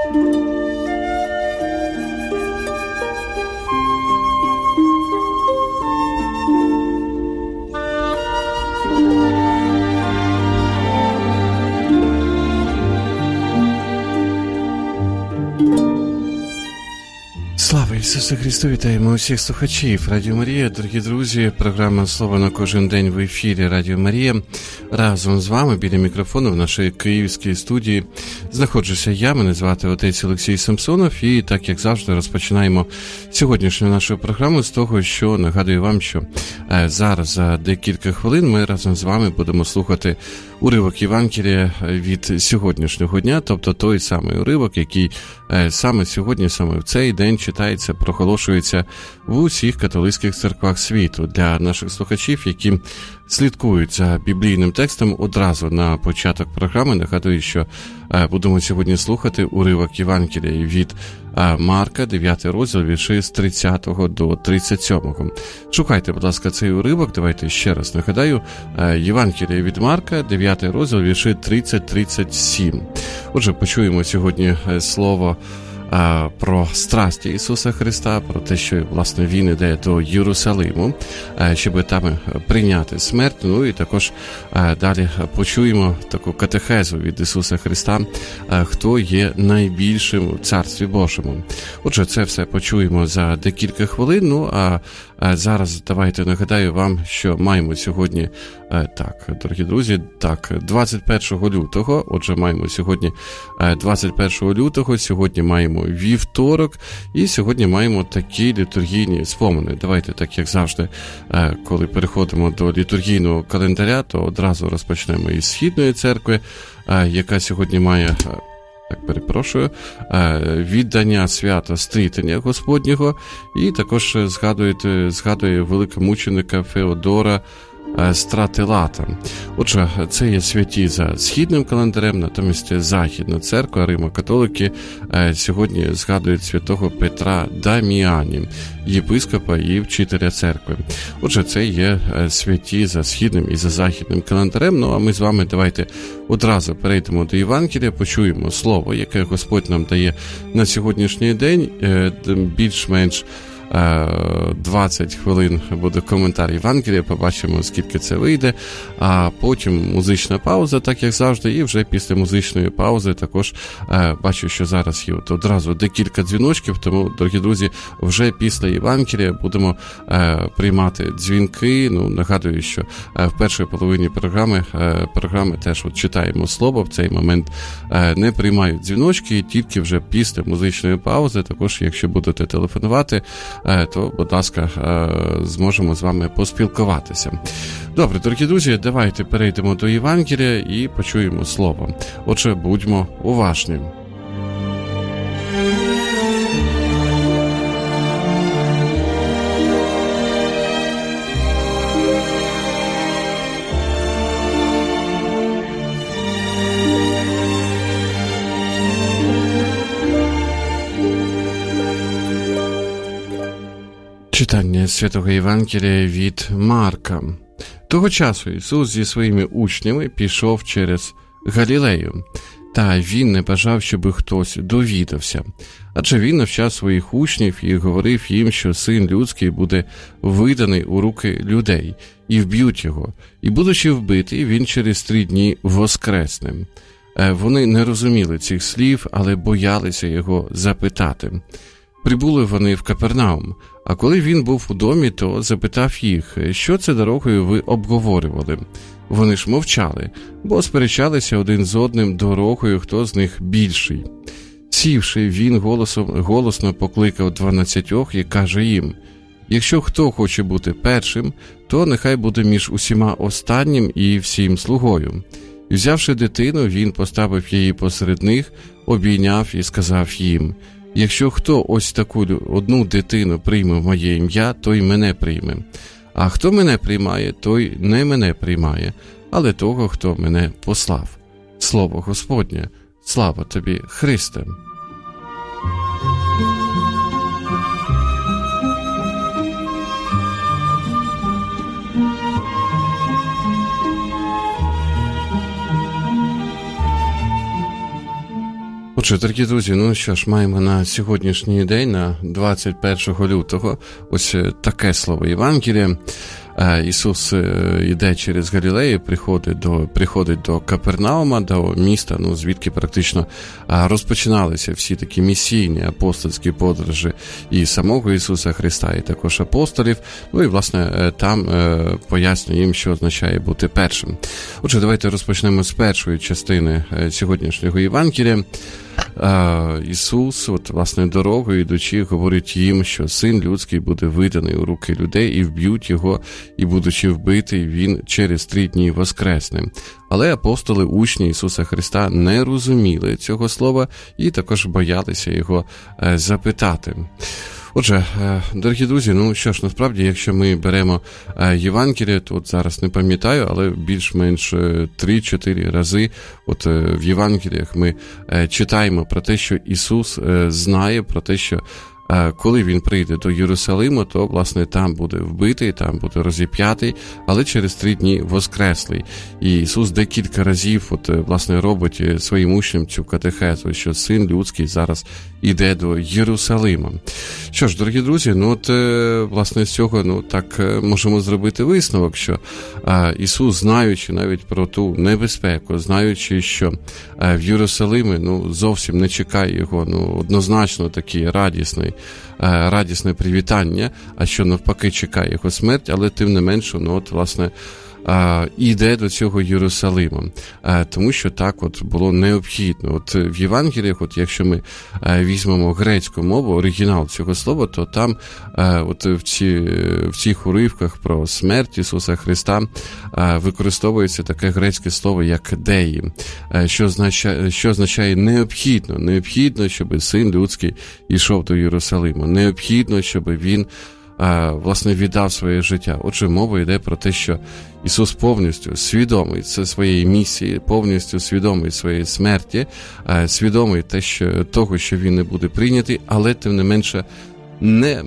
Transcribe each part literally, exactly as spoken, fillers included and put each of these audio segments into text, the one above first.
Слава Ісусу Христу! Вітаємо усіх слухачів Радіо Марія. Дорогі друзі, програма «Слово на кожен день» в ефірі Радіо Марія. Разом з вами біля мікрофону в нашій київській студії знаходжуся я, мене звати отець Олексій Самсонов, і так, як завжди, розпочинаємо сьогоднішню нашу програму з того, що нагадую вам, що зараз за декілька хвилин ми разом з вами будемо слухати уривок Євангелія від сьогоднішнього дня, тобто той самий уривок, який саме сьогодні, саме в цей день читається, проголошується в усіх католицьких церквах світу. Для наших слухачів, які слідкують за біблійним текстом, одразу на початок програми нагадую, що будемо сьогодні слухати уривок Євангелія від Марка, дев'ятий розділ, вірші з тридцятого до тридцять сьомого. Шукайте, будь ласка, цей уривок. Давайте ще раз нагадаю. Євангелія від Марка, дев'ятий розділ, вірші тридцять тридцять сім. Отже, почуємо сьогодні слово про страсті Ісуса Христа, про те, що, власне, Він іде до Єрусалиму, щоб там прийняти смерть. Ну і також далі почуємо таку катехезу від Ісуса Христа, хто є найбільшим у Царстві Божому. Отже, це все почуємо за декілька хвилин. Ну, а зараз давайте нагадаю вам, що маємо сьогодні, так, дорогі друзі, так, двадцять першого лютого, отже, маємо сьогодні двадцять першого лютого, сьогодні маємо вівторок, і сьогодні маємо такі літургійні спомини. Давайте, так як завжди, коли переходимо до літургійного календаря, то одразу розпочнемо із Східної церкви, яка сьогодні має... Так, перепрошую, віддання свята Стрітення Господнього, і також згадує, згадує великомученика Феодора Стратилата. Отже, це є святі за східним календарем, натомість Західна церква, Римо-католики, сьогодні згадують святого Петра Даміані, єпископа і вчителя церкви. Отже, це є святі за східним і за західним календарем. Ну, а ми з вами давайте одразу перейдемо до Євангелія, почуємо слово, яке Господь нам дає на сьогоднішній день, більш-менш двадцять хвилин буде коментар Євангелія, побачимо, скільки це вийде, а потім музична пауза, так як завжди, і вже після музичної паузи також бачу, що зараз є от одразу декілька дзвіночків, тому, дорогі друзі, вже після Євангелія будемо приймати дзвінки. Ну, нагадую, що в першій половині програми, програми теж от читаємо слово, в цей момент не приймають дзвіночки, тільки вже після музичної паузи, також, якщо будете телефонувати, то, будь ласка, зможемо з вами поспілкуватися. Добре, дорогі друзі, давайте перейдемо до Євангелія і почуємо слово. Отже, будьмо уважні. Читання Святого Євангелія від Марка. Того часу Ісус зі своїми учнями пішов через Галілею, та Він не бажав, щоб хтось довідався. Адже Він навчав своїх учнів і говорив їм, що Син людський буде виданий у руки людей, і вб'ють його. І, будучи вбитий, Він через три дні воскресне. Вони не розуміли цих слів, але боялися його запитати. Прибули вони в Капернаум, а коли він був у домі, то запитав їх, що це дорогою ви обговорювали. Вони ж мовчали, бо сперечалися один з одним дорогою, хто з них більший. Сівши, він голосом, голосно покликав дванадцятьох і каже їм, якщо хто хоче бути першим, то нехай буде між усіма останнім і всім слугою. І взявши дитину, він поставив її посеред них, обійняв і сказав їм, якщо хто ось таку одну дитину прийме в моє ім'я, той мене прийме. А хто мене приймає, той не мене приймає, але того, хто мене послав. Слово Господнє. Слава тобі, Христе! Отже, дорогі друзі, ну що ж, маємо на сьогоднішній день, на двадцять першого лютого, ось таке слово Євангелія. Ісус йде через Галілею, приходить до, приходить до Капернаума, до міста, ну, звідки практично розпочиналися всі такі місійні апостольські подорожі і самого Ісуса Христа, і також апостолів. Ну і, власне, там пояснює їм, що означає бути першим. Отже, давайте розпочнемо з першої частини сьогоднішнього Євангелія. Ісус, от, власне, дорогою йдучи, говорить їм, що Син людський буде виданий у руки людей і вб'ють його, і, будучи вбитий, він через три дні воскресне. Але апостоли, учні Ісуса Христа, не розуміли цього слова і також боялися його запитати. Отже, дорогі друзі, ну що ж, насправді, якщо ми беремо Євангеліє, то от зараз не пам'ятаю, але більш-менш три-чотири рази от в Євангеліях ми читаємо про те, що Ісус знає про те, що коли він прийде до Єрусалиму, то, власне, там буде вбитий, там буде розіп'ятий, але через три дні воскреслий. І Ісус декілька разів, от, власне, робить своїм учням цю катехезу, що Син людський зараз іде до Єрусалима. Що ж, дорогі друзі, ну от, власне, з цього, ну, так можемо зробити висновок, що а, Ісус, знаючи навіть про ту небезпеку, знаючи, що а, в Єрусалимі, ну, зовсім не чекає його, ну, однозначно такий радісний, радісне привітання, а що навпаки чекає його смерть, але тим не менше, ну от, власне, іде до цього Єрусалима, тому що так от було необхідно. От в Євангеліях, от якщо ми візьмемо грецьку мову, оригінал цього слова, то там от в, ці, в цих уривках про смерть Ісуса Христа використовується таке грецьке слово, як деї, що означає, що означає необхідно, необхідно, щоб Син людський йшов до Єрусалиму, необхідно, щоб він власне, віддав своє життя. Отже, мова йде про те, що Ісус повністю свідомий своєї місії, повністю свідомий своєї смерті, свідомий те, що, того, що він не буде прийнятий, але, тим не менше, не,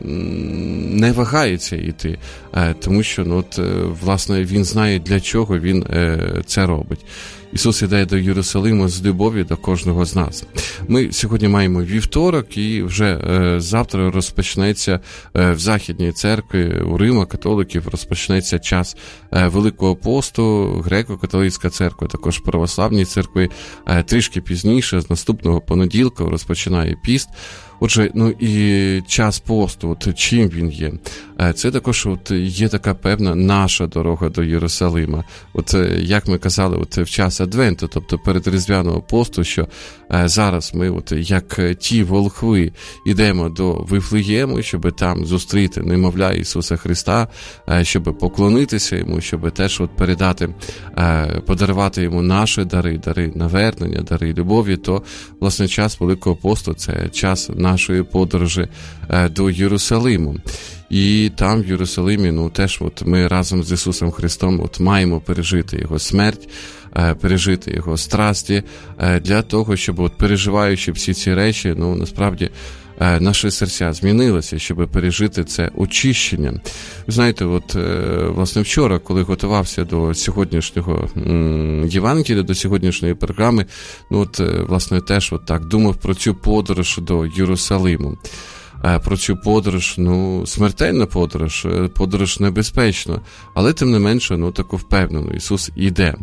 не вагається йти, тому що, ну, от, власне, він знає, для чого він це робить. Ісус іде до Єрусалиму з любов'ю до кожного з нас. Ми сьогодні маємо вівторок, і вже е, завтра розпочнеться е, в Західній церкві, у Рима, католиків, розпочнеться час е, Великого посту, греко-католицька церква, також православні церкви. Е, трішки пізніше, з наступного понеділка, розпочинає піст. Отже, ну і час посту, от чим він є? Це також от є така певна наша дорога до Єрусалима. От як ми казали, от в час Адвенту, тобто перед Різдвяного посту, що зараз ми, от як ті волхви, йдемо до Вифлеєму, щоб там зустріти немовля Ісуса Христа, щоб поклонитися йому, щоб теж от передати, подарувати йому наші дари, дари навернення, дари любові, то, власне, час Великого посту – це час нашої подорожі до Єрусалиму. І там в Єрусалимі, ну, теж от ми разом з Ісусом Христом от маємо пережити Його смерть, пережити Його страсті, для того, щоб, от переживаючи всі ці речі, ну, насправді, наші серця змінилися, щоб пережити це очищення. Ви знаєте, от, власне, вчора, коли готувався до сьогоднішнього Євангелія, до сьогоднішньої програми, ну, от, власне, теж от так думав про цю подорож до Єрусалиму. Про цю подорож, ну, смертельна подорож, подорож небезпечна, але тим не менше, ну, таку впевнено, Ісус іде,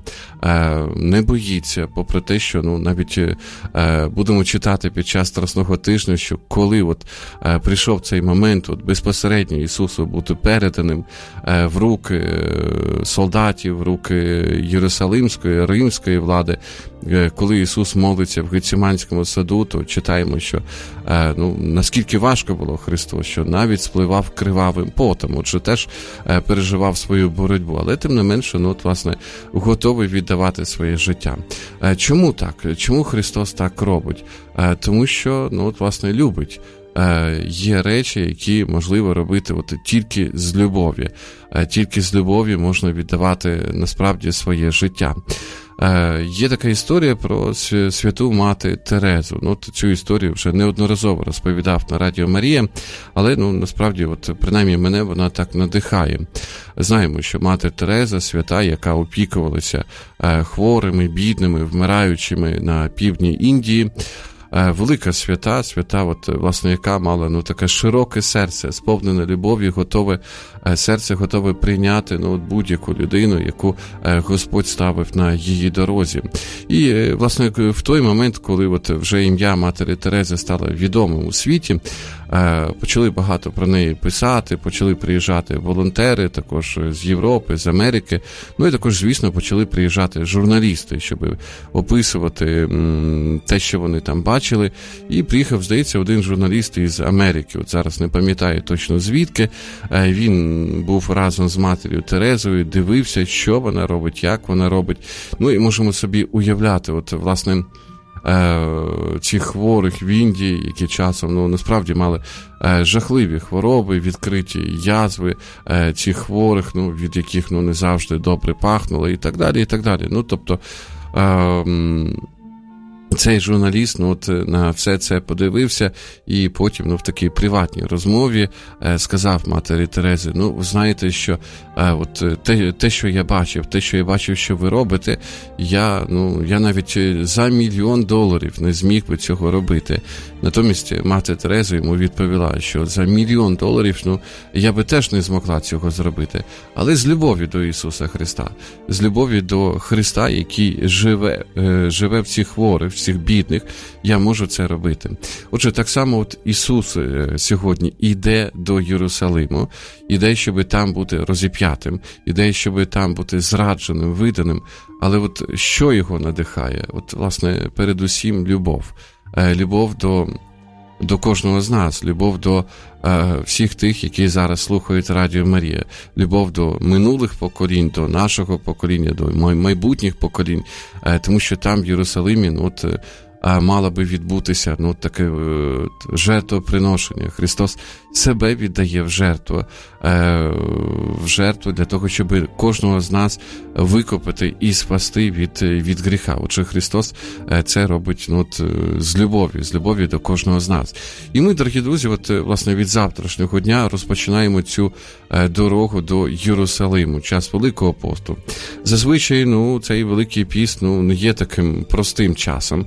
не боїться, попри те, що, ну, навіть будемо читати під час Страсного тижня, що коли от прийшов цей момент, от безпосередньо Ісусу бути переданим в руки солдатів, в руки Єрусалимської, римської влади, коли Ісус молиться в Гециманському саду, то читаємо, що, ну, наскільки важко було Христу, що навіть спливав кривавим потом, отже, теж переживав свою боротьбу, але тим не менше, ну, от, власне, готовий віддавати своє життя. Чому так? Чому Христос так робить? Тому що, ну, от, власне, любить. Є речі, які можливо робити от тільки з любові. Тільки з любові можна віддавати насправді своє життя. Є така історія про святу мати Терезу. Ну, цю історію вже неодноразово розповідав на Радіо Марія, але, ну, насправді, от, принаймні, мене вона так надихає. Знаємо, що мати Тереза, свята, яка опікувалася хворими, бідними, вмираючими на півдні Індії, велика свята, свята, от, власне, яка мала, ну, таке широке серце, сповнене любов'ю, готове, серце готове прийняти, ну, от будь-яку людину, яку Господь ставив на її дорозі. І, власне, в той момент, коли от вже ім'я Матері Терези стало відомим у світі, почали багато про неї писати, почали приїжджати волонтери, також з Європи, з Америки, ну і також, звісно, почали приїжджати журналісти, щоб описувати те, що вони там бачили. І приїхав, здається, один журналіст із Америки, от зараз не пам'ятаю точно звідки, він був разом з Матір'ю Терезою, дивився, що вона робить, як вона робить. Ну і можемо собі уявляти, от, власне, цих хворих в Індії, які часом, ну, насправді мали жахливі хвороби, відкриті язви, цих хворих, ну, від яких, ну, не завжди добре пахнуло, і так далі, і так далі. Ну, тобто, цей журналіст, ну, от, на все це подивився і потім, ну, в такій приватній розмові е, сказав Матері Терезі: ну, ви знаєте, що е, от, те, те, що я бачив, те, що я бачив, що ви робите, я, ну, я навіть за мільйон доларів не зміг би цього робити. Натомість Мати Тереза йому відповіла, що за мільйон доларів, ну, я би теж не змогла цього зробити. Але з любові до Ісуса Христа, з любові до Христа, який живе, е, живе в цих хворих, всіх бідних, я можу це робити. Отже, так само от Ісус сьогодні іде до Єрусалиму, іде, щоб там бути розіп'ятим, іде, щоб там бути зрадженим, виданим, але от що його надихає? От, власне, передусім любов. Любов до, до кожного з нас, любов до е, всіх тих, які зараз слухають Радіо Марія, любов до минулих поколінь, до нашого покоління, до майбутніх поколінь, е, тому що там в Єрусалимі, ну, от, е, мало би відбутися, ну, таке е, жертвоприношення. Христос себе віддає в жертву, е, в жертву для того, щоб кожного з нас викупити і спасти від, від гріха. Отже, Христос це робить, ну, от, з любов'ю, з любов'ю до кожного з нас. І ми, дорогі друзі, от, власне, від завтрашнього дня розпочинаємо цю дорогу до Єрусалиму, час Великого посту. Зазвичай, ну, цей Великий піст, ну, не є таким простим часом.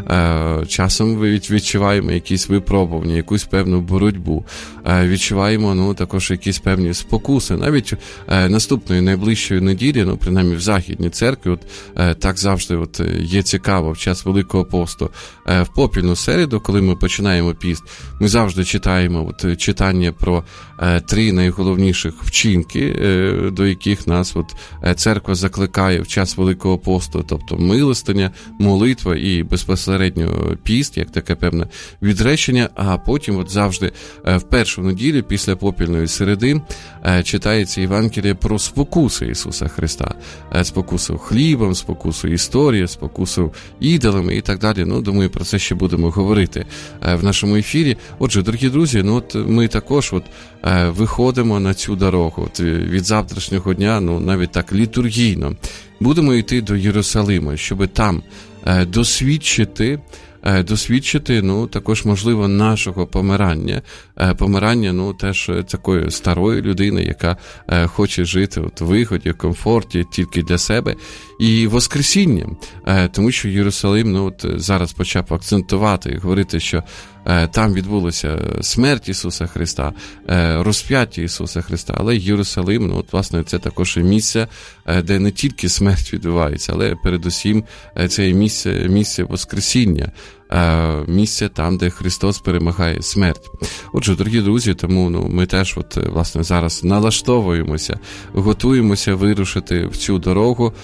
Е, часом ми відчуваємо якісь випробування, якусь певну боротьбу. Е, відчуваємо, ну, також якісь певні спокуси. Навіть е, наступної найближчої неділі, ну, принаймні в Західній церкві, от, е, так завжди от, є цікаво в час Великого посту. Е, в попільну середу, коли ми починаємо піст, ми завжди читаємо от, читання про е, три найголовніших вчинки, е, до яких нас от, е, церква закликає в час Великого посту, тобто милостиня, молитва і безпосередньо піст, як таке певне відречення, а потім от завжди е, в першу неділю після попільної середи е, читається Євангеліє про спокуси Ісуса Христа. Е, спокусу хлібом, спокусу історії, спокусу ідолами і так далі. Ну, думаю, про це ще будемо говорити е, в нашому ефірі. Отже, дорогі друзі, ну, от ми також от, е, виходимо на цю дорогу. От, від завтрашнього дня, ну, навіть так літургійно, будемо йти до Єрусалима, щоб там е, досвідчити досвідчити, ну, також, можливо, нашого помирання. Помирання, ну, теж такої старої людини, яка хоче жити от в вигоді, в комфорті, тільки для себе. І воскресіння, тому що Єрусалим, ну, от зараз почав акцентувати і говорити, що там відбулася смерть Ісуса Христа, розп'яття Ісуса Христа, але Єрусалим, ну, от, власне, це також місце, де не тільки смерть відбувається, але передусім це місце, місце воскресіння, місце там, де Христос перемагає смерть. Отже, дорогі друзі, тому, ну, ми теж от, власне, зараз налаштовуємося, готуємося вирушити в цю дорогу.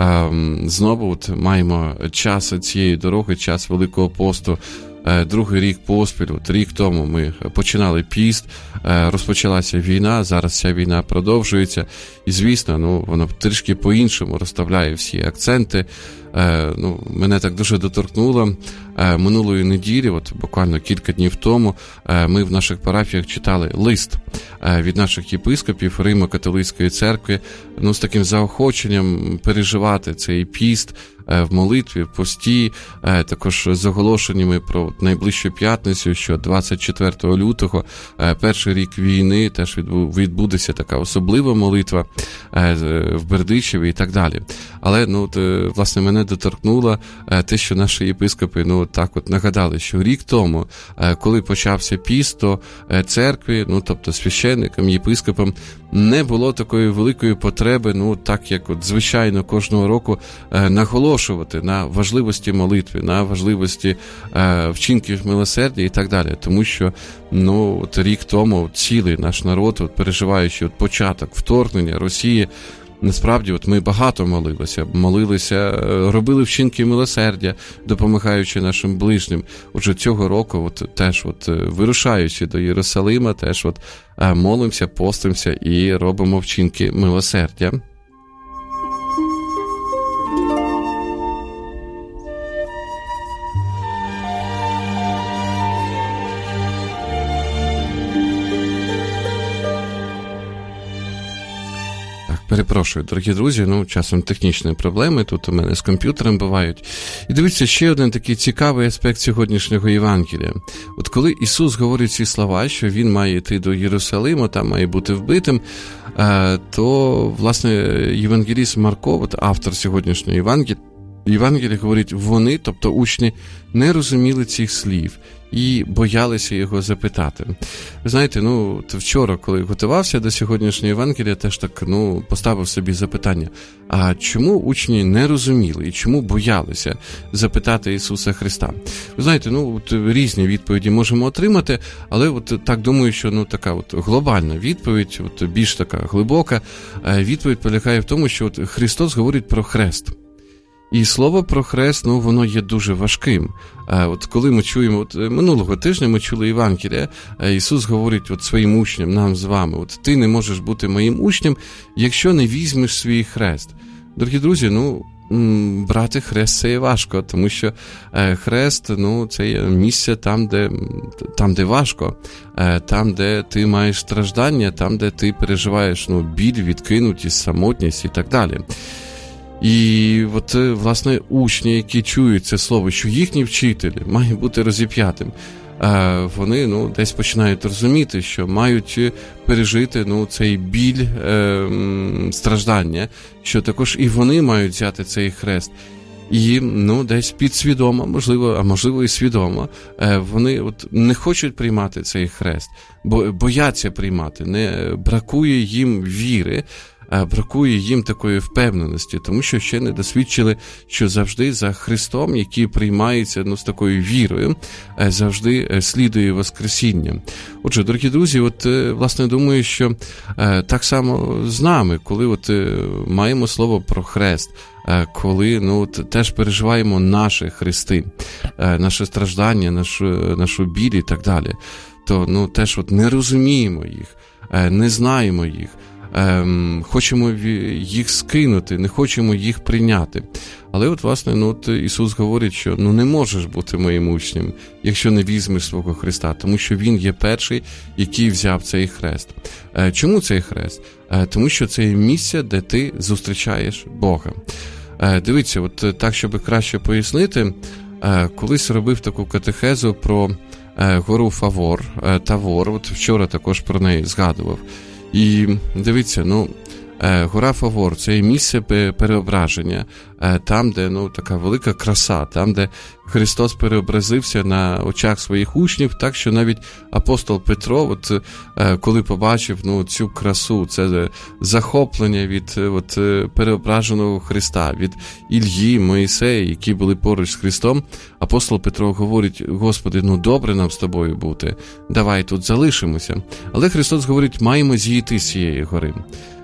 Знову от маємо час цієї дороги, час Великого посту. Другий рік поспіль, от рік тому ми починали піст, розпочалася війна, зараз ця війна продовжується, і, звісно, ну, воно трішки по-іншому розставляє всі акценти. Ну, мене так дуже доторкнуло. Минулої неділі, от буквально кілька днів тому, ми в наших парафіях читали лист від наших єпископів Римо-католицької церкви, ну, з таким заохоченням переживати цей піст, в молитві, в пості, також з оголошеннями про найближчу п'ятницю, що двадцять четвертого лютого, перший рік війни, теж відбудеться така особлива молитва в Бердичеві і так далі. Але, ну, от, власне, мене доторкнуло те, що наші єпископи, ну, так от нагадали, що рік тому, коли почався піст, то церкві, ну, тобто священникам, єпископам, не було такої великої потреби, ну, так як от, звичайно, кожного року наголошувати на важливості молитви, на важливості вчинків милосердя і так далі. Тому що, ну, от рік тому цілий наш народ, от, переживаючи от початок вторгнення Росії, насправді, от ми багато молилися, молилися, робили вчинки милосердя, допомагаючи нашим ближнім. Отже, цього року, от теж, от вирушаючи до Єрусалима, теж от молимося, постимося і робимо вчинки милосердя. Перепрошую, дорогі друзі, ну, часом технічні проблеми тут у мене з комп'ютером бувають. І дивіться, ще один такий цікавий аспект сьогоднішнього Євангелія. От коли Ісус говорить ці слова, що Він має йти до Єрусалиму, там має бути вбитим, то, власне, євангеліст Марко, от автор сьогоднішнього Євангелія, Євангелія говорить, вони, тобто учні, не розуміли цих слів і боялися його запитати. Ви знаєте, ну, вчора, коли готувався до сьогоднішнього Євангелія, теж так, ну, поставив собі запитання, а чому учні не розуміли і чому боялися запитати Ісуса Христа? Ви знаєте, ну, от різні відповіді можемо отримати, але от так думаю, що, ну, така от глобальна відповідь, от більш така глибока відповідь полягає в тому, що от Христос говорить про хрест. І слово про хрест, ну, воно є дуже важким. А от коли ми чуємо, от минулого тижня ми чули Євангелія, Ісус говорить от своїм учням, нам з вами, от ти не можеш бути моїм учнем, якщо не візьмеш свій хрест. Дорогі друзі, ну, брати хрест це є важко, тому що хрест, ну, це є місце там, де, там, де важко, там, де ти маєш страждання, там, де ти переживаєш, ну, біль, відкинутість, самотність і так далі. І от, власне, учні, які чують це слово, що їхній вчитель має бути розіп'ятим, вони, ну, десь починають розуміти, що мають пережити, ну, цей біль е, страждання, що також і вони мають взяти цей хрест. І, ну, десь підсвідомо, можливо, а можливо і свідомо, вони от не хочуть приймати цей хрест, бо бояться приймати, не бракує їм віри, бракує їм такої впевненості, тому що ще не досвідчили, що завжди за Христом, який приймається, ну, з такою вірою, завжди слідує Воскресіння. Отже, дорогі друзі, от, власне, думаю, що так само з нами, коли от маємо слово про хрест, коли, ну, от, теж переживаємо наші хрести, наше страждання, нашу, нашу біль і так далі, то, ну, теж от не розуміємо їх, не знаємо їх, Ем, хочемо їх скинути, не хочемо їх прийняти. Але от, власне, ну, от Ісус говорить, що ну, не можеш бути моїм учнем, якщо не візьмеш свого Христа, тому що Він є перший, який взяв цей хрест. Е, чому цей хрест? Е, тому що це місце, де ти зустрічаєш Бога. Е, дивіться, от так, щоб краще пояснити, е, колись робив таку катехезу про е, гору Фавор, е, Тавор, от вчора також про неї згадував. І дивіться, ну, гора Фавор – це місце переображення, там, де, ну, така велика краса, там, де Христос переобразився на очах своїх учнів, так, що навіть апостол Петро, от, коли побачив, ну, цю красу, це захоплення від от, переображеного Христа, від Іллі, Моїсея, які були поруч з Христом, апостол Петро говорить: Господи, ну, добре нам з тобою бути, давай тут залишимося. Але Христос говорить: маємо зійти з цієї гори.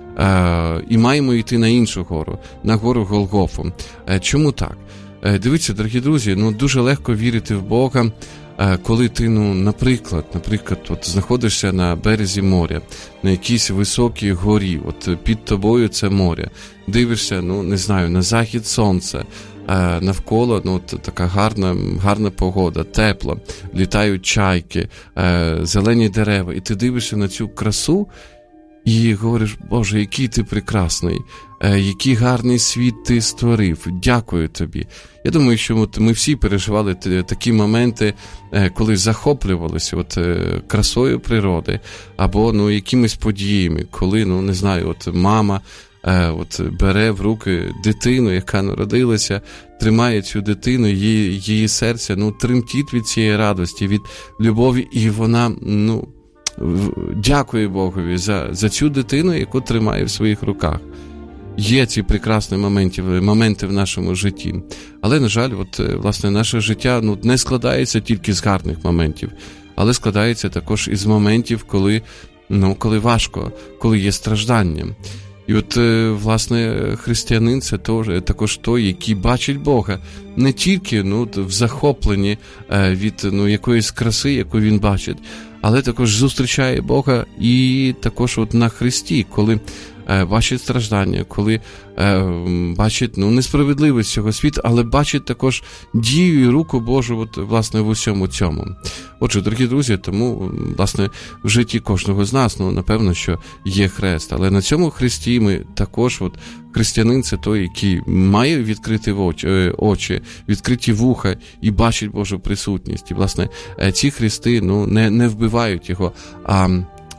Uh, і маємо йти на іншу гору, на гору Голгофу. Uh, чому так? Uh, дивіться, дорогі друзі, ну, дуже легко вірити в Бога, uh, коли ти, ну, наприклад, наприклад, от знаходишся на березі моря, на якійсь високій горі, от під тобою це море, дивишся, ну, не знаю, на захід сонця, uh, навколо, ну, от така гарна, гарна погода, тепло, літають чайки, uh, зелені дерева, і ти дивишся на цю красу, і говориш: Боже, який ти прекрасний, який гарний світ ти створив, дякую тобі. Я думаю, що от ми всі переживали такі моменти, коли захоплювалися от красою природи, або ну, якимись подіями, коли, ну не знаю, от мама от бере в руки дитину, яка народилася, тримає цю дитину, її, її серце ну, тремтить від цієї радості, від любові, і вона ну, дякує Богові за, за цю дитину, яку тримає в своїх руках. Є ці прекрасні моменти, моменти в нашому житті. Але, на жаль, от, власне, наше життя ну, не складається тільки з гарних моментів, але складається також із моментів, коли, ну, коли важко, коли є страждання. І от, власне, християнин – це також той, який бачить Бога не тільки ну, в захопленні від ну, якоїсь краси, яку він бачить, але також зустрічає Бога і також от на Христі, коли бачить страждання, коли е, бачить ну, несправедливість цього світу, але бачить також дію і руку Божу от, власне, в усьому цьому. Отже, дорогі друзі, тому, власне, в житті кожного з нас, ну, напевно, що є хрест, але на цьому хресті ми також, от, християнин – це той, який має відкриті очі, очі, відкриті вуха і бачить Божу присутність. І, власне, ці хрести, ну, не, не вбивають його, а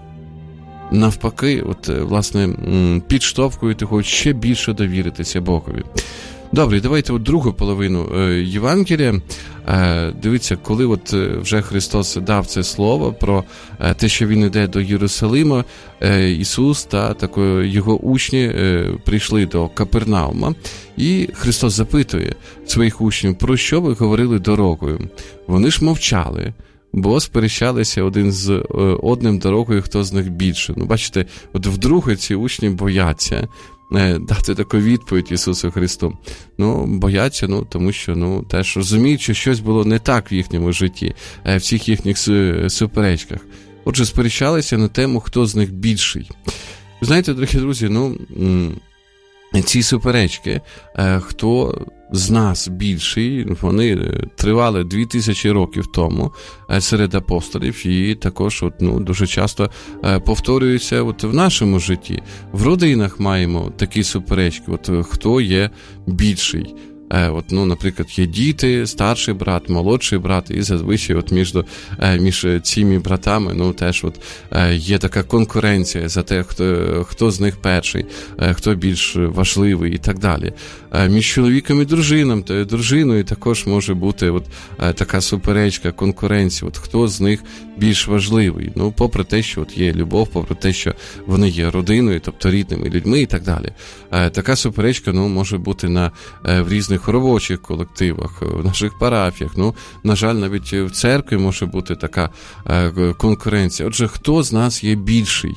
навпаки, от, власне, підштовхують його ще більше довіритися Богові. Добре, давайте от другу половину Євангелія. Дивіться, коли от вже Христос дав це слово про те, що Він йде до Єрусалима, Ісус та такої його учні прийшли до Капернаума, і Христос запитує своїх учнів, про що ви говорили дорогою. Вони ж мовчали, бо сперечалися один з одним дорогою, хто з них більше. Ну, бачите, от вдруге ці учні бояться дати таку відповідь Ісусу Христу. Ну, бояться, ну, тому що, ну, теж розуміють, що щось було не так в їхньому житті, в всіх їхніх суперечках. Отже, сперечалися на тему, хто з них більший. Ви знаєте, дорогі друзі, ну, ці суперечки, хто з нас більший, вони тривали дві тисячі років тому серед апостолів і також от, ну, дуже часто повторюються от в нашому житті. В родинах маємо такі суперечки, от хто є більший. От, ну, наприклад, є діти, старший брат, молодший брат, і зазвичай от між, між цими братами ну, теж от є така конкуренція за те, хто, хто з них перший, хто більш важливий і так далі. Між чоловіком і дружиною, дружиною також може бути от така суперечка, конкуренція, от хто з них більш важливий. Ну, попри те, що от є любов, попри те, що вони є родиною, тобто рідними людьми і так далі. Така суперечка ну, може бути на, в різних робочих колективах, в наших парафіях. Ну, на жаль, навіть в церкві може бути така конкуренція. Отже, хто з нас є більший?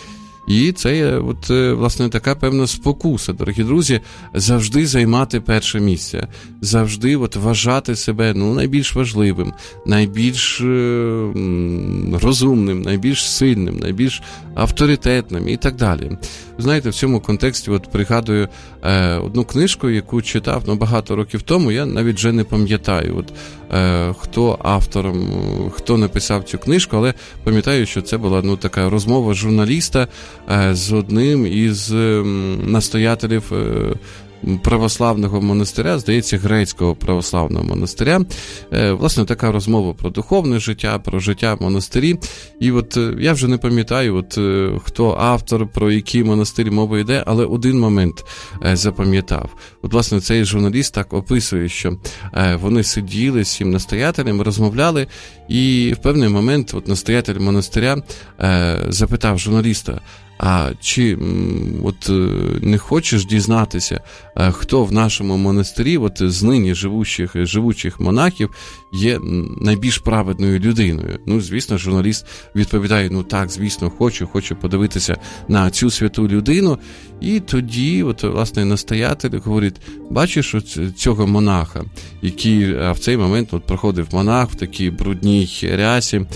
І це є, от, власне, така певна спокуса, дорогі друзі, завжди займати перше місце, завжди от, вважати себе ну, найбільш важливим, найбільш е- розумним, найбільш сильним, найбільш авторитетним і так далі. Знаєте, в цьому контексті от, пригадую е- одну книжку, яку читав ну, багато років тому, я навіть вже не пам'ятаю, от, е- хто автором, хто написав цю книжку, але пам'ятаю, що це була ну, така розмова журналіста з одним із настоятелів православного монастиря, здається, грецького православного монастиря. Власне, така розмова про духовне життя, про життя в монастирі. І от я вже не пам'ятаю, от хто автор, про який монастир мова йде, але один момент запам'ятав. От, власне, цей журналіст так описує, що вони сиділи з цим настоятелем, розмовляли, і в певний момент от настоятель монастиря запитав журналіста, а чи от не хочеш дізнатися, хто в нашому монастирі, от з нині живучих, живучих монахів, є найбільш праведною людиною? Ну, звісно, журналіст відповідає, ну так, звісно, хочу, хочу подивитися на цю святу людину. І тоді, от, власне, настоятель говорить, бачиш от цього монаха, який в цей момент от, проходив монах в такій брудній рясі,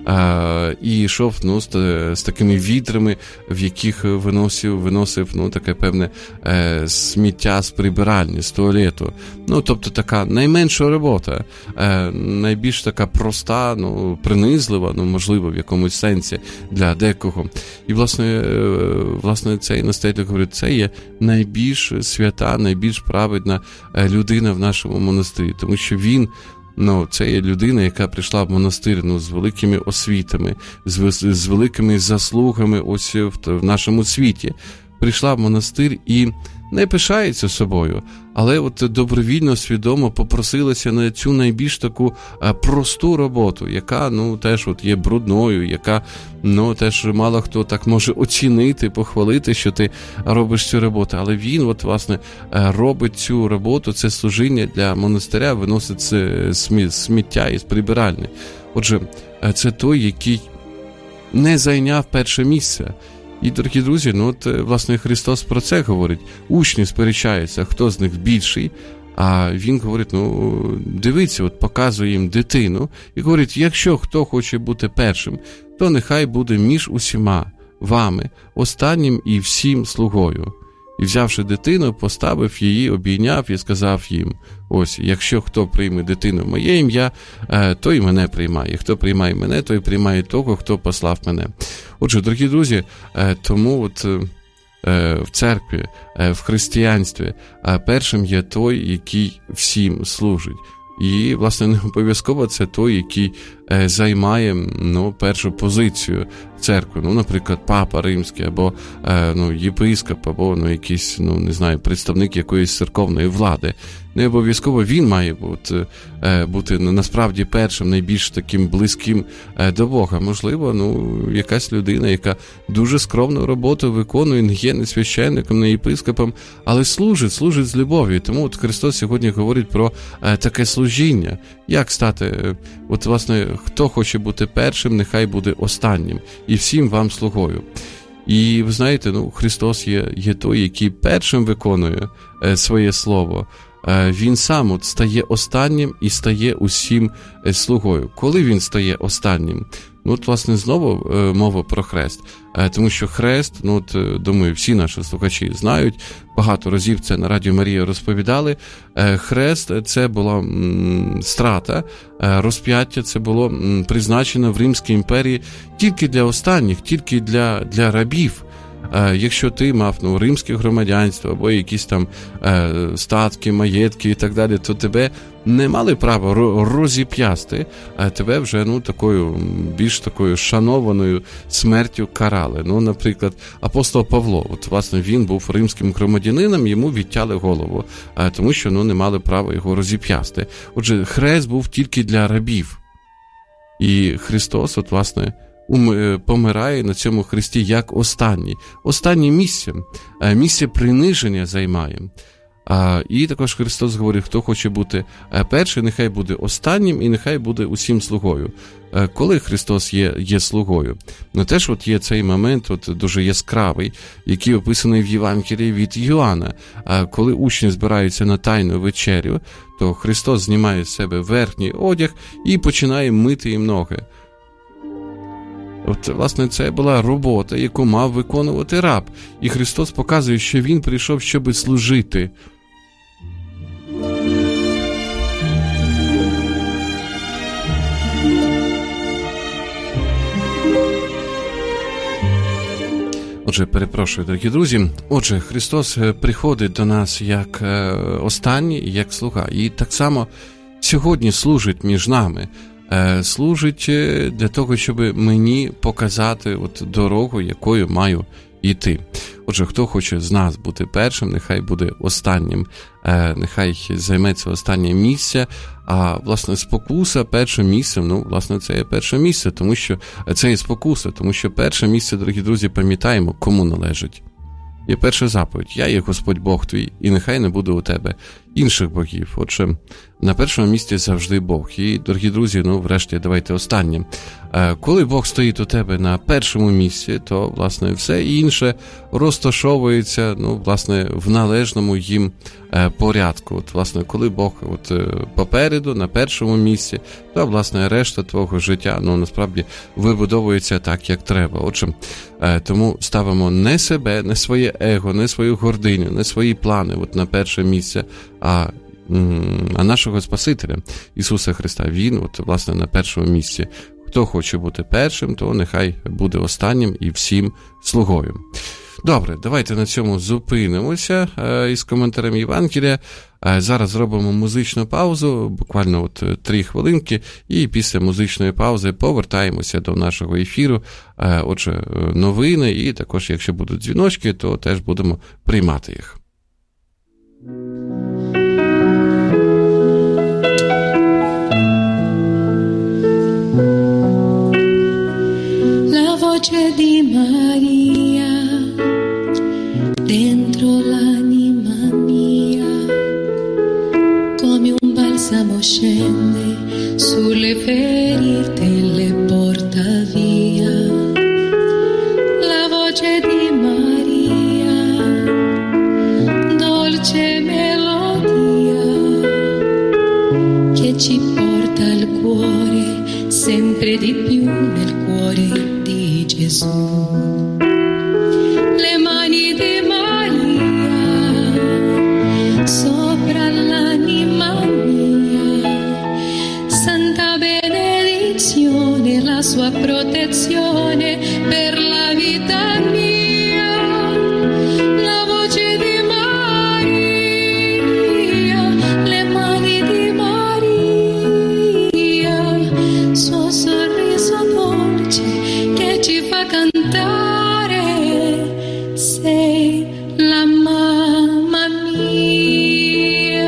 і йшов, ну, з, з такими відрами, в яких виносив, виносив, ну, таке певне е, сміття з прибиральні, з туалету. Ну, тобто така найменша робота, е, найбільш така проста, ну, принизлива, ну, можливо, в якомусь сенсі для декого. І, власне, е, власне цей настоятель говорить, це є найбільш свята, найбільш праведна людина в нашому монастирі, тому що він, ну, це є людина, яка прийшла в монастир, ну, з великими освітами, з, з великими заслугами ось в, в нашому світі. Прийшла в монастир і не пишається собою, але от добровільно, свідомо попросилася на цю найбільш таку а, просту роботу, яка, ну, теж от є брудною, яка, ну, теж мало хто так може оцінити, похвалити, що ти робиш цю роботу. Але він, от, власне, робить цю роботу, це служіння для монастиря, виносить сміття із прибиральні. Отже, це той, який не зайняв перше місце. І, дорогі друзі, ну от, власне, Христос про це говорить. Учні сперечаються, хто з них більший, а він говорить, ну, дивіться, от показує їм дитину, і говорить, якщо хто хоче бути першим, то нехай буде між усіма вами, останнім і всім слугою. І, взявши дитину, поставив її, обійняв і сказав їм, ось, якщо хто прийме дитину в моє ім'я, то і мене приймає. Хто приймає мене, той приймає того, хто послав мене. Отже, дорогі друзі, тому от в церкві, в християнстві першим є той, який всім служить. І, власне, не обов'язково це той, який е, займає, ну, першу позицію в церкві. Ну, наприклад, папа римський, або е, ну, єпископ, або, ну, якийсь, ну, не знаю, представник якоїсь церковної влади. Не обов'язково він має бути, е, бути насправді першим, найбільш таким близьким е, до Бога. Можливо, ну, якась людина, яка дуже скромну роботу виконує, не є не священником, не єпископом, але служить, служить з любов'ю. Тому от Христос сьогодні говорить про е, таке служіння. Як стати, е, от, власне, хто хоче бути першим, нехай буде останнім. І всім вам слугою. І, ви знаєте, ну, Христос є, є той, який першим виконує е, своє слово. Е, він сам от стає останнім і стає усім е, слугою. Коли він стає останнім? Ну, от, власне, знову е, мова про хрест. Е, тому що хрест, ну, от, е, думаю, всі наші слухачі знають, багато разів це на Радіо Марія розповідали. Е, хрест – це була м, страта, е, розп'яття – це було м, призначено в Римській імперії тільки для останніх, тільки для, для рабів. Е, якщо ти мав, ну, римське громадянство або якісь там е, статки, маєтки і так далі, то тебе не мали права розіп'ясти, а тебе вже, ну, такою, більш такою шанованою смертю карали. Ну, наприклад, апостол Павло, от, власне, він був римським громадянином, йому відтяли голову, а, тому що, ну, не мали права його розіп'ясти. Отже, хрест був тільки для рабів. І Христос, от, власне, помирає на цьому хресті як останній. Останнє місце, місце приниження займає. А, і також Христос говорить, хто хоче бути перший, нехай буде останнім і нехай буде усім слугою. А, коли Христос є, є слугою? Ну, теж от є цей момент от, дуже яскравий, який описаний в Євангелії від Йоанна. А, коли учні збираються на тайну вечерю, то Христос знімає з себе верхній одяг і починає мити їм ноги. От, власне, це була робота, яку мав виконувати раб. І Христос показує, що Він прийшов, щоб служити. Отже, перепрошую, дорогі друзі. Отже, Христос приходить до нас як останній, як слуга. І так само сьогодні служить між нами. Служить для того, щоб мені показати от дорогу, якою маю йти. Отже, хто хоче з нас бути першим, нехай буде останнім, нехай займеться останнє місце, а, власне, спокуса першим місцем, ну, власне, це є перше місце, тому що це є спокуса, тому що перше місце, дорогі друзі, пам'ятаємо, кому належить. Є перша заповідь: «Я є Господь Бог твій, і нехай не буде у тебе інших богів. Отже, на першому місці завжди Бог. І, дорогі друзі, ну, врешті, давайте останнє. Коли Бог стоїть у тебе на першому місці, то, власне, все інше розташовується, ну, власне, в належному їм порядку. От, власне, коли Бог от, попереду, на першому місці, то, власне, решта твого життя, ну, насправді, вибудовується так, як треба. Отже, тому ставимо не себе, не своє его, не свою гординю, не свої плани от на перше місце, а а нашого Спасителя Ісуса Христа. Він, от, власне, на першому місці. Хто хоче бути першим, то нехай буде останнім і всім слугою. Добре, давайте на цьому зупинимося е, із коментарем Євангелія. Е, зараз зробимо музичну паузу, буквально от три хвилинки, і після музичної паузи повертаємося до нашого ефіру. Е, отже, новини, і також, якщо будуть дзвіночки, то теж будемо приймати їх. Voce di Maria dentro l'anima mia, come un balsamo scende sulle ferite e le porta via. La voce di Maria, dolce melodia, che ci porta al cuore, sempre di più nel cuore di Gesù. Le mani di Maria sopra l'anima mia, santa benedizione, la sua protezione per la vita mia. La voce di Maria, le mani di Maria, suo sorriso dolce che ci fa cantare, sei la mamma mia.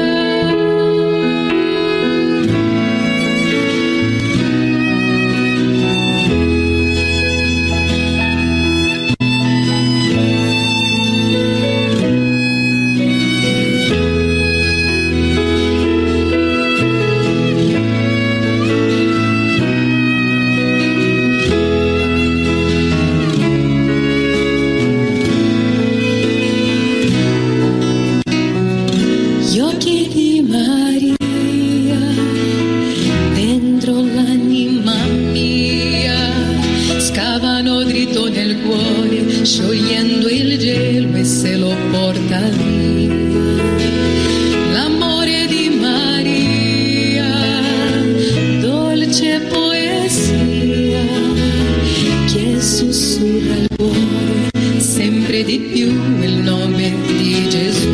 Sciogliendo il gelo e se lo porta via. L'amore di Maria, dolce poesia, che sussurra al cuore sempre di più il nome di Gesù.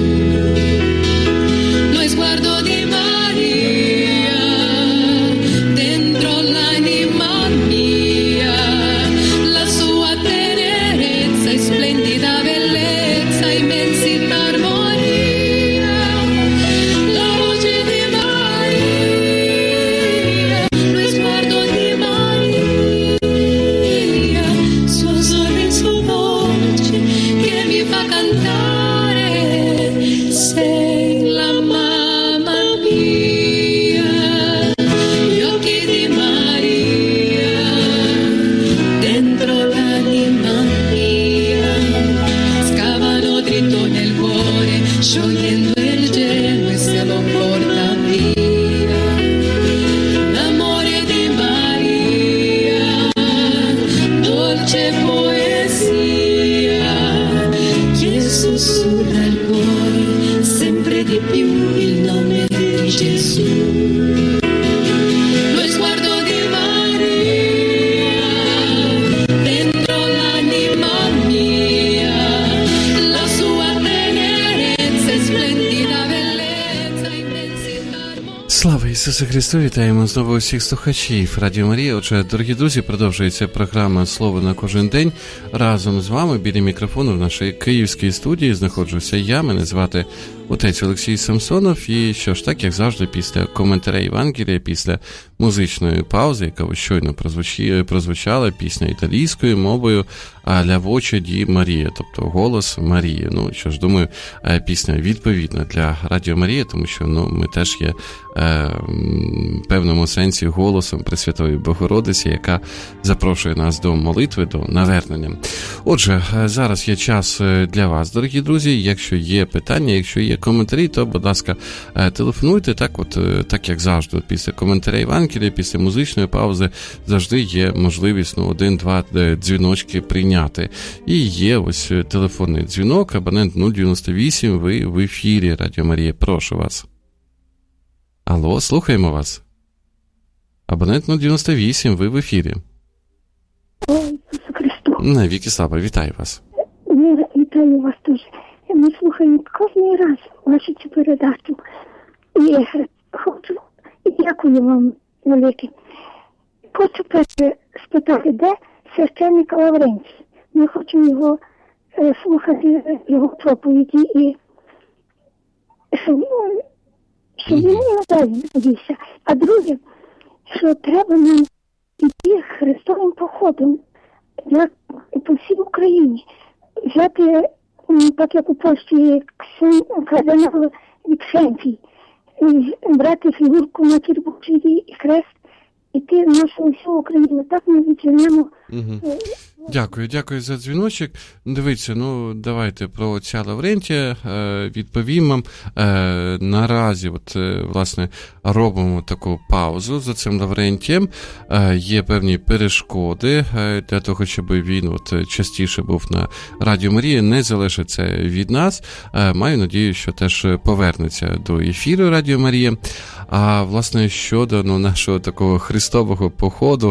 Lo sguardo di Maria dentro l'anima mia, la sua tenerezza e splendida bellezza, immensità, armonia. La voce di Maria, lo sguardo di Maria, suo sorriso dolce che mi fa cantare, sei la mamma mia. Gli occhi di Maria dentro l'anima mia scavano dritto nel cuore, sciogliendo il gelo e se lo porta via. L'amore di Maria, dolce poesia, che sussurra al cuore sempre di più il nome di Gesù. Lo sguardo di Maria dentro l'anima mia, la sua tenerezza e splendida bellezza, immensità, armonia. Слава Ісусу Христу! Вітаємо знову усіх слухачів Радіо Марія. Отже, дорогі друзі, продовжується програма «Слово на кожен день». Разом з вами біля мікрофону в нашій київській студії знаходжуся я, мене звати отець Олексій Самсонов. І що ж, так, як завжди, після коментаря Євангелія, після музичної паузи, яка щойно прозвучала, пісня італійською мовою «La voce di Maria», тобто «Голос Марії». Ну, що ж, думаю, пісня відповідна для Радіо Марія, тому що, ну, ми теж є е, в певному сенсі голосом Пресвятої Богородиці, яка запрошує нас до молитви, до навернення. Отже, зараз є час для вас, дорогі друзі. Якщо є питання, якщо є коментарі, то, будь ласка, телефонуйте. Так, от, так як завжди, от після коментаря Євангелія, після музичної паузи завжди є можливість, ну, один-два дзвіночки прийняти. І є ось телефонний дзвінок, абонент нуль дев'яносто вісім, ви в ефірі Радіо Марія. Прошу вас. Алло, слухаємо вас. Абонент нуль дев'яносто вісім, ви в ефірі. Ой, Ісусу Христу. Навіки слава, вітаю вас. Я вітаю вас теж. Ми слухаємо кожен раз вашу цю передачу. І хочу, дякую вам велике. Хочу перше спитати, де священник Лаврентій? Ми хочемо його е, слухати, його проповіді, і щоб, щоб він не надався. А друге, що треба нам йти Христовим походом, як по всій Україні. Взяти, так як у Польщі кардинал Віксентій, брати фігурку Матір Божої і хрест, іти в нашу всю Україну. Так ми відженемо. Угу. Дякую, дякую за дзвіночок. Дивіться, ну, давайте про отця Лаврентія е, відповім. Е, наразі, от, е, власне, робимо таку паузу за цим Лаврентієм. Е, є певні перешкоди е, для того, щоб він от, частіше був на Радіо Марія. Не залишиться від нас. Е, маю надію, що теж повернеться до ефіру Радіо Марія. А, власне, щодо ну, нашого такого христового походу,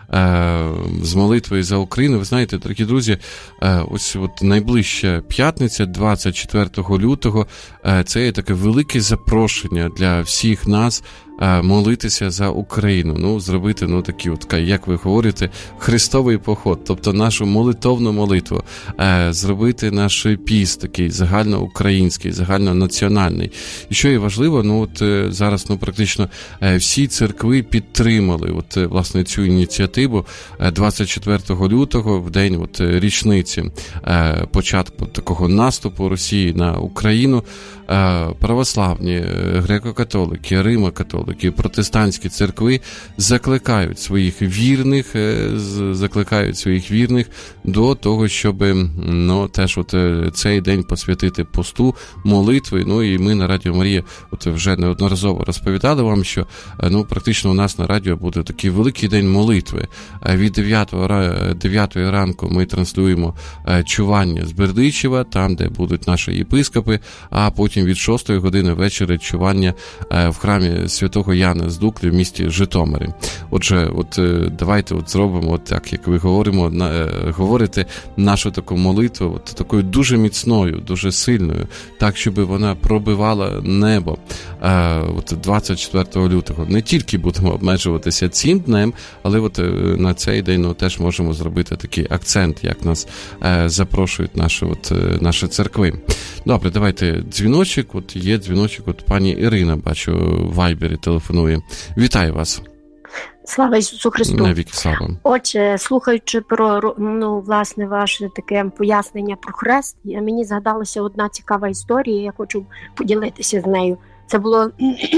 з молитвою за Україну. Ви знаєте, дорогі друзі, ось от найближча п'ятниця, двадцять четвертого лютого, це є таке велике запрошення для всіх нас молитися за Україну. Ну, зробити, ну, такі от, як ви говорите, христовий поход, тобто нашу молитовну молитву, зробити наш піст такий загальноукраїнський, загальнонаціональний. І що є важливо, ну, от зараз, ну, практично всі церкви підтримали, от, власне, цю ініціативу двадцять четвертого лютого, в день от річниці початку такого наступу Росії на Україну. Православні, греко-католики, римо-католики, протестантські церкви закликають своїх вірних, закликають своїх вірних до того, щоб, ну, теж от цей день посвятити посту, молитви. Ну, і ми на Радіо Марія от вже неодноразово розповідали вам, що, ну, практично у нас на радіо буде такий великий день молитви. Від дев'ятої ранку ми транслюємо чування з Бердичева, там, де будуть наші єпископи, а потім від шостої години вечора чування в храмі святого Яна з Дуклі в місті Житомирі. Отже, от давайте от зробимо от так, як ви говоримо, на, говорите нашу таку молитву, от такою дуже міцною, дуже сильною, так, щоб вона пробивала небо. От двадцять четвертого лютого. Не тільки будемо обмежуватися цим днем, але от на цей день, ну, теж можемо зробити такий акцент, як нас запрошують наші, от, наші церкви. Добре, давайте дзвіночок. От є дзвіночок, от пані Ірина, бачу, в Вайбері телефонує. Вітаю вас. Слава Ісусу Христу. Навіки слава. Отже, слухаючи про, ну, власне, ваше таке пояснення про хрест, мені згадалася одна цікава історія, я хочу поділитися з нею. Це було,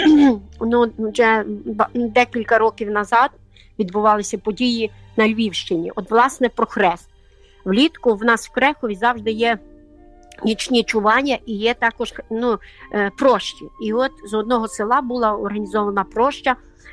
ну, вже декілька років назад відбувалися події на Львівщині. От, власне, про хрест. Влітку в нас в Крехові завжди є нічні чування і є також, ну, прощі. І от з одного села була організована проща,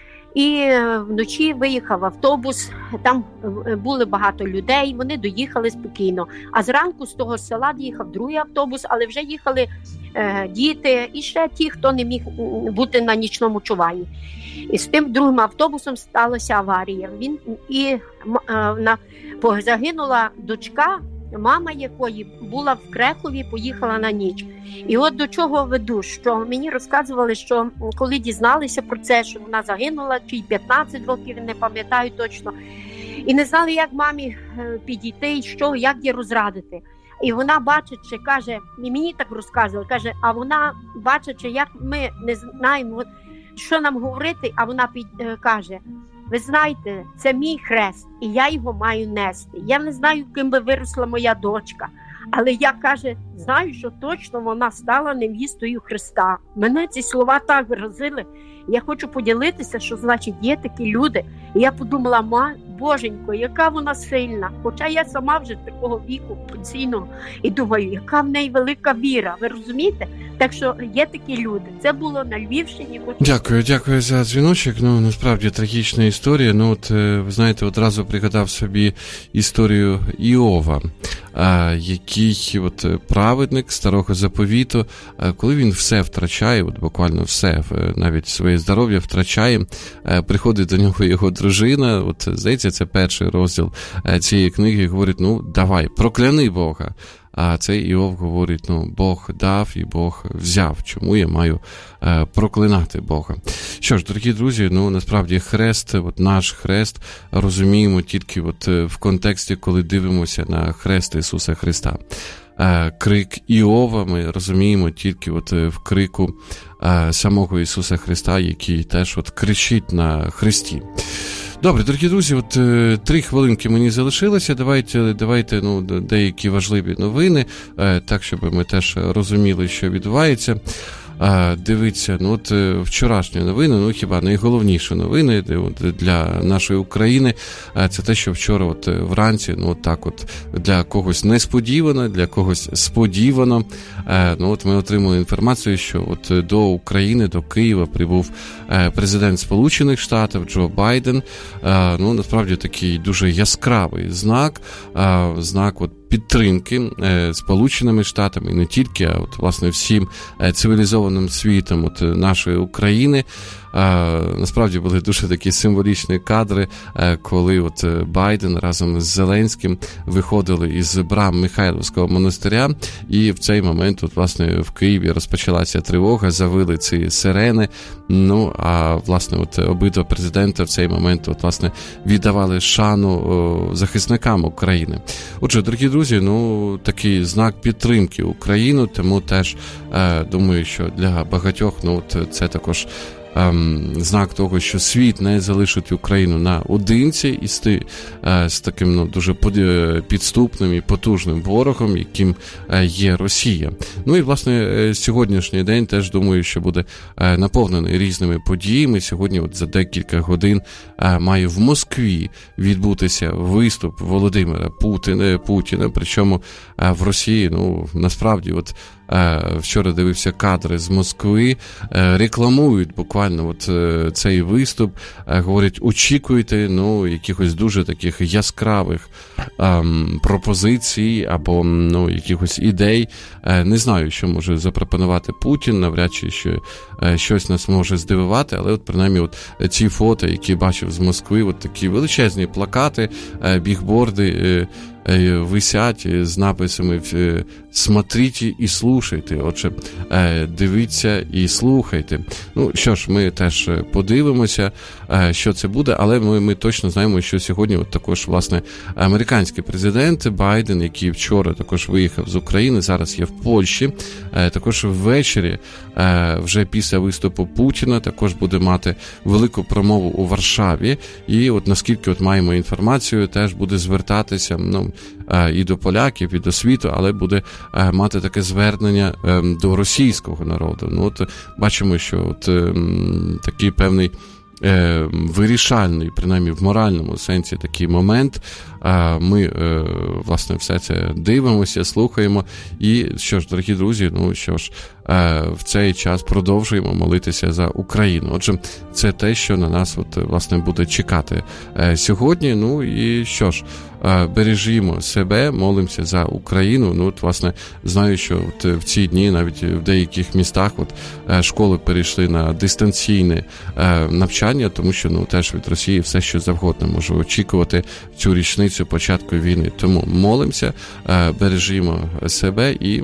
і вночі виїхав автобус, там були багато людей, вони доїхали спокійно. А зранку з того села доїхав другий автобус, але вже їхали е, діти і ще ті, хто не міг бути на нічному чуванні. І з тим другим автобусом сталася аварія. Він і е, на, загинула дочка, мама якої була в Крехові, поїхала на ніч. І от до чого веду, що мені розказували, що коли дізналися про це, що вона загинула, чи п'ятнадцять років, не пам'ятаю точно, і не знали, як мамі підійти, і що, як її розрадити. І вона бачить, каже, і мені так розказували, каже, а вона бачить, як ми не знаємо, що нам говорити, а вона під, каже, ви знаєте, це мій хрест, і я його маю нести. Я не знаю, ким би виросла моя дочка, але я, каже, знаю, що точно вона стала невістою Христа. Мене ці слова так вразили. Я хочу поділитися, що, значить, є такі люди. І я подумала, ма, боженько, яка вона сильна. Хоча я сама вже такого віку пенсійного. І думаю, яка в неї велика віра. Ви розумієте? Так що є такі люди. Це було на Львівщині. Дякую, дякую за дзвіночок. Ну, насправді, трагічна історія. Ну, от, ви знаєте, одразу пригадав собі історію Іова, який от праведник Старого Заповіту, коли він все втрачає, от буквально все, навіть своє здоров'я втрачає, приходить до нього його дружина, от, здається, це перший розділ цієї книги, і говорить, ну, давай, прокляни Бога. А цей Іов говорить, ну, Бог дав і Бог взяв. Чому я маю е, проклинати Бога? Що ж, дорогі друзі, ну, насправді хрест, от наш хрест, розуміємо тільки от в контексті, коли дивимося на хрест Ісуса Христа. Е, крик Іова ми розуміємо тільки от в крику е, самого Ісуса Христа, який теж от кричить на хресті. Добре, дорогі друзі, от е, три хвилинки мені залишилося. Давайте, давайте ну, деякі важливі новини, е, так, щоб ми теж розуміли, що відбувається. Е, дивіться, ну от е, вчорашні новини, ну хіба найголовніші новини от, для нашої України, е, це те, що вчора от вранці, ну от так от для когось несподівано, для когось сподівано, е, ну от ми отримали інформацію, що от до України, до Києва прибув е, президент Сполучених Штатів Джо Байден. Е, ну насправді такий дуже яскравий знак, е, знак от підтримки е, Сполученими Штатами, і не тільки, а от, власне, всім е, цивілізованим світом от, нашої України. Е, насправді були дуже такі символічні кадри, е, коли от Байден разом з Зеленським виходили із брам Михайлівського монастиря, і в цей момент от, власне, в Києві розпочалася тривога, завили ці сирени, ну, а, власне, от обидва президента в цей момент, от, власне, віддавали шану о, захисникам України. Отже, дорогі друзі, ну, такий знак підтримки України, тому теж е, думаю, що для багатьох, ну, от це також ем, знак того, що світ не залишить Україну наодинці із ти, е, з таким, ну, дуже підступним і потужним ворогом, яким е, є Росія. Ну і, власне, е, сьогоднішній день теж, думаю, що буде е, наповнений різними подіями. Сьогодні от за декілька годин е, має в Москві відбутися виступ Володимира Путіна, Путіна, причому е, в Росії, ну, насправді, от вчора дивився кадри з Москви, рекламують буквально от цей виступ, говорять, очікуйте, ну, якихось дуже таких яскравих ем, пропозицій або, ну, якихось ідей. Не знаю, що може запропонувати Путін, навряд чи що щось нас може здивувати, але от принаймні от ці фото, які бачив з Москви, от такі величезні плакати, бігборди висять з написами «Смотрите і слухайте». Отже, дивіться і слухайте. Ну, що ж, ми теж подивимося, що це буде, але ми, ми точно знаємо, що сьогодні от також, власне, американський президент Байден, який вчора також виїхав з України, зараз є в Польщі, також ввечері, вже після виступу Путіна, також буде мати велику промову у Варшаві, і от наскільки от маємо інформацію, теж буде звертатися, ну, і до поляків, і до світу, але буде мати таке звернення до російського народу. Ну, от бачимо, що от такий певний вирішальний, принаймні в моральному сенсі, такий момент. Ми, власне, все це дивимося, слухаємо. І що ж, дорогі друзі, ну що ж, в цей час продовжуємо молитися за Україну. Отже, це те, що на нас, от, власне, буде чекати сьогодні. Ну і що ж, бережімо себе, молимося за Україну. Ну, от, власне, знаю, що от в ці дні навіть в деяких містах от школи перейшли на дистанційне навчання, тому що, ну, теж від Росії все, що завгодно може очікувати цю річницю початку війни. Тому молимося, бережімо себе і